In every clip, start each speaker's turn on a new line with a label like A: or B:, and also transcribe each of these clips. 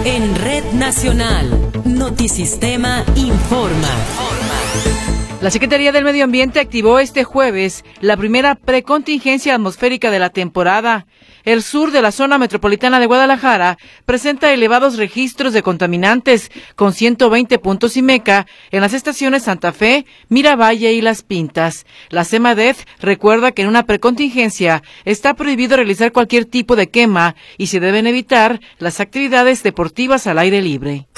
A: En Red Nacional, Notisistema informa.
B: La Secretaría del Medio Ambiente activó este jueves la primera precontingencia atmosférica de la temporada. El sur de la zona metropolitana de Guadalajara presenta elevados registros de contaminantes, con 120 puntos IMECA en las estaciones Santa Fe, Miravalle y Las Pintas. La Semadef recuerda que en una precontingencia está prohibido realizar cualquier tipo de quema y se deben evitar las actividades deportivas al aire libre.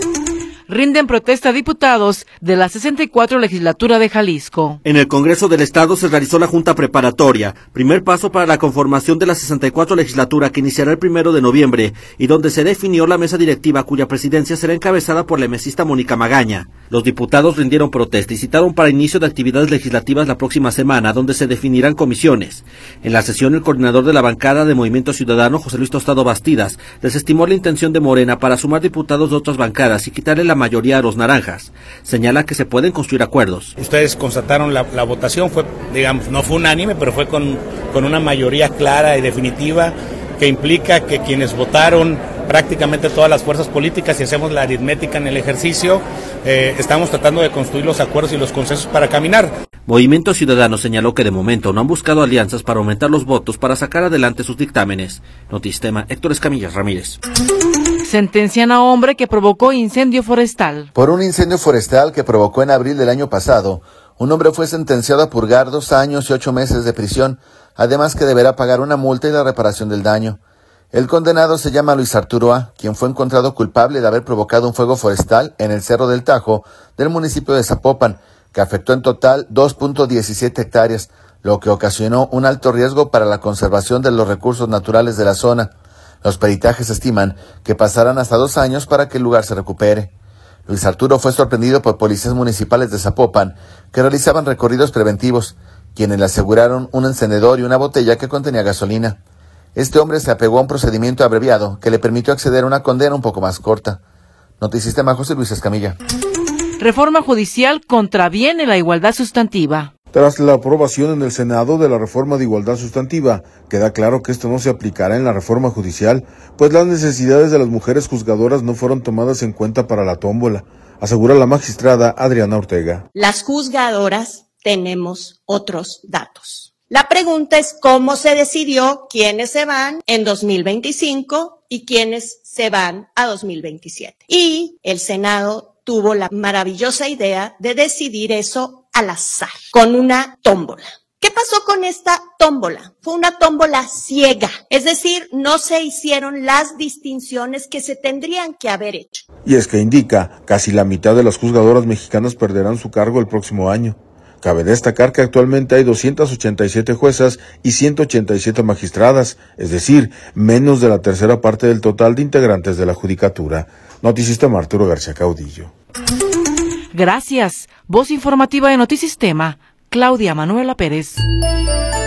B: Rinden protesta diputados de la 64 legislatura de Jalisco.
C: En el Congreso del Estado se realizó la Junta Preparatoria, primer paso para la conformación de la 64 legislatura que iniciará el 1 de noviembre y donde se definió la mesa directiva cuya presidencia será encabezada por la emesista Mónica Magaña. Los diputados rindieron protesta y citaron para inicio de actividades legislativas la próxima semana, donde se definirán comisiones. En la sesión, el coordinador de la bancada de Movimiento Ciudadano, José Luis Tostado Bastidas, desestimó la intención de Morena para sumar diputados de otras bancadas y quitarle la mayoría a los naranjas. Señala que se pueden construir acuerdos.
D: Ustedes constataron la votación, fue, digamos, no fue unánime, pero fue con una mayoría clara y definitiva que implica que quienes votaron, prácticamente todas las fuerzas políticas, si hacemos la aritmética en el ejercicio, estamos tratando de construir los acuerdos y los consensos para caminar.
C: Movimiento Ciudadano señaló que de momento no han buscado alianzas para aumentar los votos para sacar adelante sus dictámenes. Notisistema, Héctor Escamilla Ramírez.
B: Sentencian a hombre que provocó incendio forestal.
E: Por un incendio forestal que provocó en abril del año pasado, un hombre fue sentenciado a purgar 2 años y 8 meses de prisión, además que deberá pagar una multa y la reparación del daño. El condenado se llama Luis Arturo A., quien fue encontrado culpable de haber provocado un fuego forestal en el Cerro del Tajo del municipio de Zapopan, que afectó en total 2.17 hectáreas, lo que ocasionó un alto riesgo para la conservación de los recursos naturales de la zona. Los peritajes estiman que pasarán hasta 2 años para que el lugar se recupere. Luis Arturo fue sorprendido por policías municipales de Zapopan que realizaban recorridos preventivos, quienes le aseguraron un encendedor y una botella que contenía gasolina. Este hombre se apegó a un procedimiento abreviado que le permitió acceder a una condena un poco más corta. Notisistema, José Luis Escamilla.
B: Reforma judicial contraviene la igualdad sustantiva.
F: Tras la aprobación en el Senado de la reforma de igualdad sustantiva, queda claro que esto no se aplicará en la reforma judicial, pues las necesidades de las mujeres juzgadoras no fueron tomadas en cuenta para la tómbola, asegura la magistrada Adriana Ortega.
G: Las juzgadoras tenemos otros datos. La pregunta es cómo se decidió quiénes se van en 2025 y quiénes se van a 2027. Y el Senado tuvo la maravillosa idea de decidir eso al azar, con una tómbola. ¿Qué pasó con esta tómbola? Fue una tómbola ciega, es decir, no se hicieron las distinciones que se tendrían que haber hecho.
F: Y es que indica, casi la mitad de las juzgadoras mexicanas perderán su cargo el próximo año. Cabe destacar que actualmente hay 287 juezas y 187 magistradas, es decir, menos de la tercera parte del total de integrantes de la judicatura. Notisistema, Arturo García Caudillo.
B: Gracias. Voz informativa de Notisistema, Claudia Manuela Pérez.